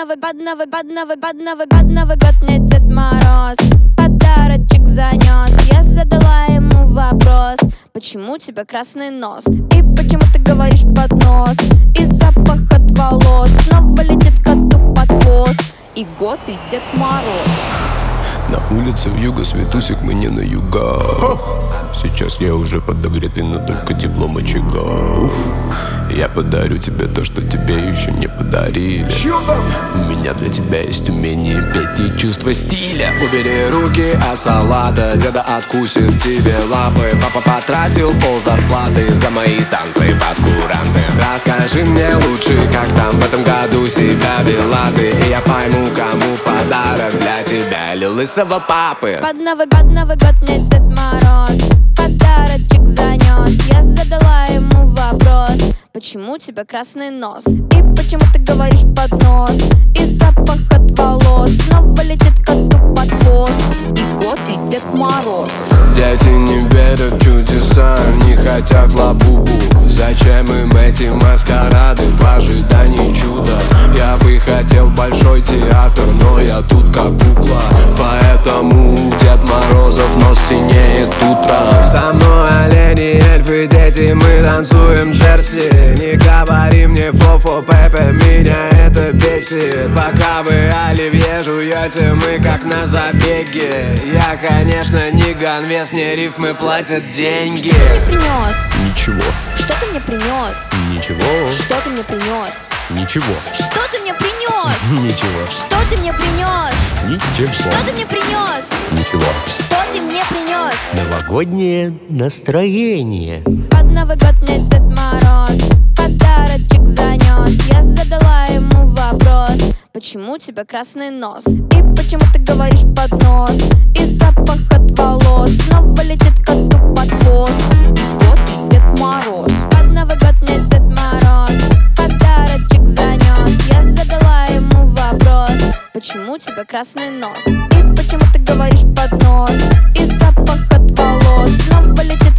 Новый год мне Дед Мороз подарочек занес. Я задала ему вопрос: почему у тебя красный нос? И почему ты говоришь под нос? И запах от волос снова летит коту под хвост. И год, и Дед Мороз. На улице вьюга, Светусик, мы не на югах. Сейчас я уже подогретый, но только теплом очага. Я подарю тебе то, что тебе еще не подарили. У меня для тебя есть умение петь и чувство стиля. Убери руки от салата, деда откусит тебе лапы. Папа потратил пол зарплаты за мои танцы под куранты. Расскажи мне лучше, как там в этом году себя вела ты, и я пойму, кому подарок для тебя или лысого папы. Под Новый год мне Дед Мороз подарочек занес. Я задала ему вопрос: почему у тебя красный нос? И почему ты говоришь под нос? И запах от волос снова летит коту под хвост. И год, и Дед Мороз. Дети не верят в чудеса, не хотят лабубу. Зачем им эти маскарады в ожидании чуда? Я бы хотел большой театр, но я тут как кукла. Поэтому Дед Морозов нос синеет утром. Со мной олени, эльфы, дети, мы танцуем джерси. Не говори мне фо-фо, Пепе, меня это бесит. Пока вы оливье жуете, мы как на забеге. Я, конечно, не ганвес, мне рифмы платят деньги. Что ты мне принес? Ничего. Что ты мне принес? Ничего. Что ты мне принес? Ничего. Что ты мне принес? Ничего. Что ты мне принес? Ничего. Что ты мне принес? Ничего. Что ты мне принес? Новогоднее настроение. Под Новый год мне Дед Мороз подарочек занес. Я задала ему вопрос: почему у тебя красный нос? И почему ты говоришь под нос? И запах от волос снова летит коту под хвост. И год, и Дед Мороз. Под Новый год мне Дед Мороз подарочек занес. Я задала ему вопрос: почему у тебя красный нос? И почему ты говоришь под нос? И запах от волос снова летит